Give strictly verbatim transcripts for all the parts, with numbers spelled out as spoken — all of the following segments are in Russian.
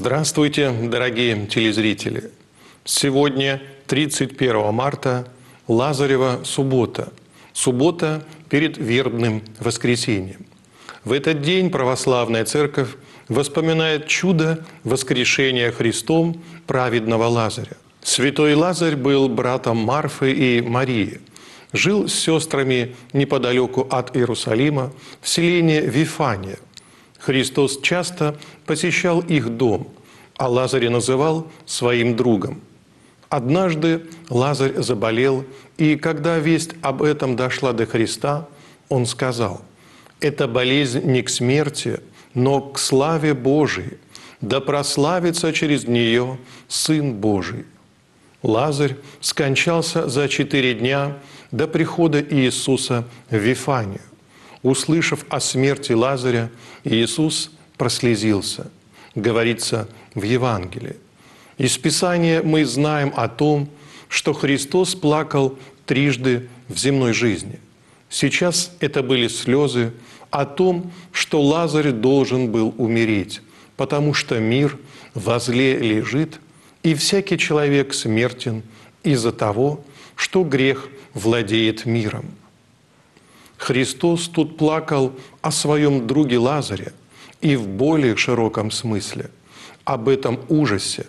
Здравствуйте, дорогие телезрители! Сегодня, тридцать первого марта, Лазарева суббота. Суббота перед вербным воскресеньем. В этот день православная церковь вспоминает чудо воскрешения Христом праведного Лазаря. Святой Лазарь был братом Марфы и Марии. Жил с сестрами неподалеку от Иерусалима в селении Вифания. Христос часто посещал их дом, а Лазаря называл своим другом. Однажды Лазарь заболел, и когда весть об этом дошла до Христа, он сказал: «Эта болезнь не к смерти, но к славе Божией, да прославится через нее Сын Божий». Лазарь скончался за четыре дня до прихода Иисуса в Вифанию. Услышав о смерти Лазаря, Иисус прослезился, говорится в Евангелии. Из Писания мы знаем о том, что Христос плакал трижды в земной жизни. Сейчас это были слезы о том, что Лазарь должен был умереть, потому что мир во зле лежит, и всякий человек смертен из-за того, что грех владеет миром. Христос тут плакал о своем друге Лазаре и в более широком смысле, об этом ужасе.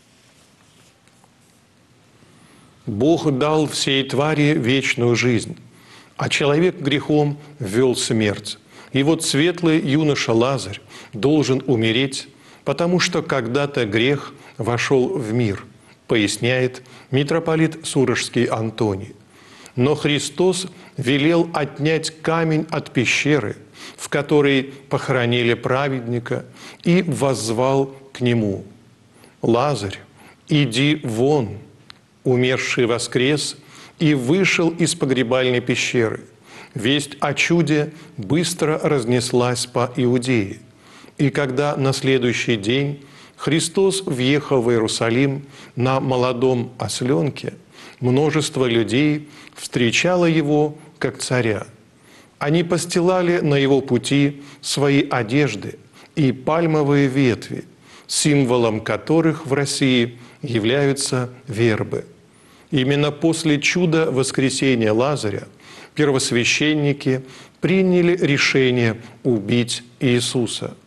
Бог дал всей твари вечную жизнь, а человек грехом ввел смерть. И вот светлый юноша Лазарь должен умереть, потому что когда-то грех вошел в мир, поясняет митрополит Сурожский Антоний. Но Христос велел отнять камень от пещеры, в которой похоронили праведника, и воззвал к нему: «Лазарь, иди вон!» Умерший воскрес и вышел из погребальной пещеры. Весть о чуде быстро разнеслась по Иудее. И когда на следующий день Христос въехал в Иерусалим на молодом осленке, множество людей встречало его как царя. Они постилали на его пути свои одежды и пальмовые ветви, символом которых в России являются вербы. Именно после чуда воскресения Лазаря первосвященники приняли решение убить Иисуса.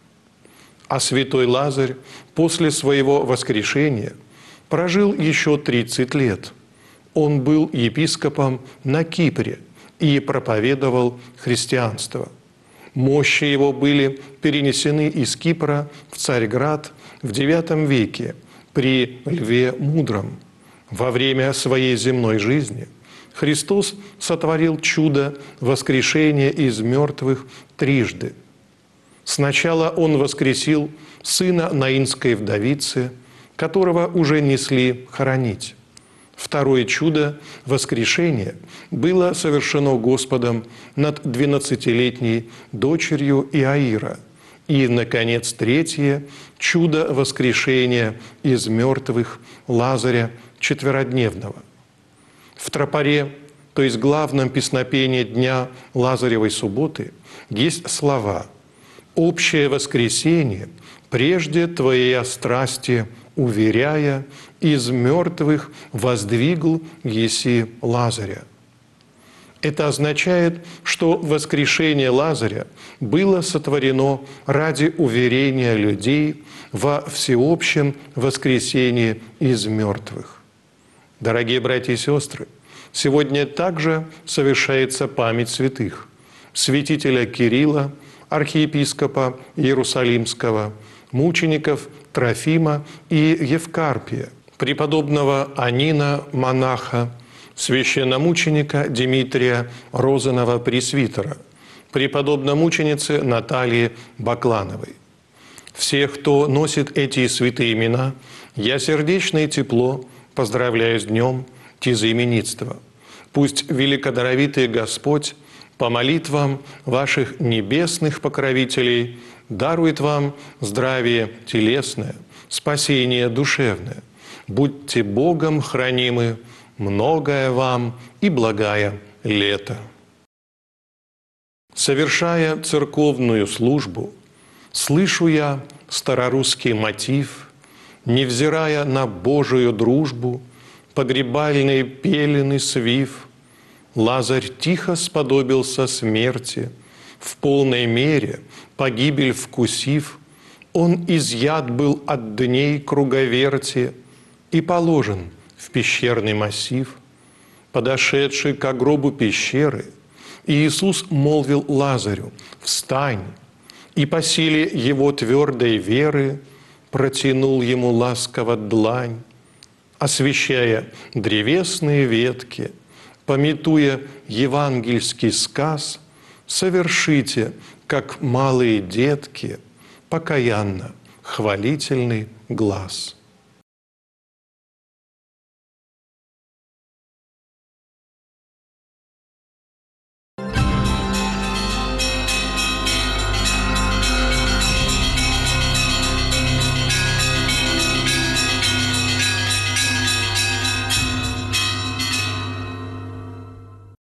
А святой Лазарь после своего воскрешения прожил еще тридцать лет. Он был епископом на Кипре и проповедовал христианство. Мощи его были перенесены из Кипра в Царьград в девятом веке при Льве Мудром. Во время своей земной жизни Христос сотворил чудо воскрешения из мертвых трижды. Сначала Он воскресил сына наинской вдовицы, которого уже несли хоронить. Второе чудо воскрешения было совершено Господом над двенадцатилетней дочерью Иаира. И, наконец, третье чудо воскрешения из мертвых Лазаря четверодневного. В тропаре, то есть главном песнопении дня Лазаревой субботы, есть слова: «Общее воскресение, прежде Твоей страсти уверяя, из мертвых воздвигл еси Лазаря». Это означает, что воскрешение Лазаря было сотворено ради уверения людей во всеобщем воскресении из мертвых. Дорогие братья и сестры, сегодня также совершается память святых: святителя Кирилла, архиепископа Иерусалимского, мучеников Трофима и Евкарпия, преподобного Анина, монаха, священномученика Дмитрия Розанова пресвитера, преподобномученицы Натальи Баклановой. Всех, кто носит эти святые имена, я сердечно и тепло поздравляю с днем тезаименитства. Пусть великодаровитый Господь по молитвам ваших небесных покровителей дарует вам здравие телесное, спасение душевное. Будьте Богом хранимы, многое вам и благая лето. Совершая церковную службу, слышу я старорусский мотив невзирая на Божию дружбу, погребальные пелены свив, Лазарь тихо сподобился смерти, в полной мере погибель вкусив, он изъят был от дней круговерти и положен в пещерный массив. Подошедший к гробу пещеры, Иисус молвил Лазарю: «Встань!» И по силе его твердой веры протянул ему ласково длань, освещая древесные ветки, памятуя евангельский сказ, совершите, как малые детки, покаянно хвалительный глас.